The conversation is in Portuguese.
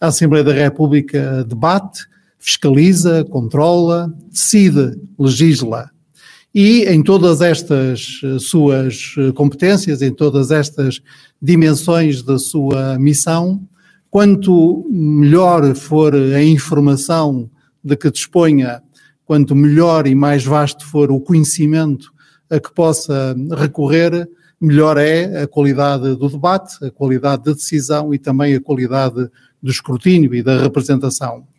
A Assembleia da República debate, fiscaliza, controla, decide, legisla. E em todas estas suas competências, em todas estas dimensões da sua missão, quanto melhor for a informação de que disponha, quanto melhor e mais vasto for o conhecimento a que possa recorrer, melhor é a qualidade do debate, a qualidade da decisão e também a qualidade do escrutínio e da representação.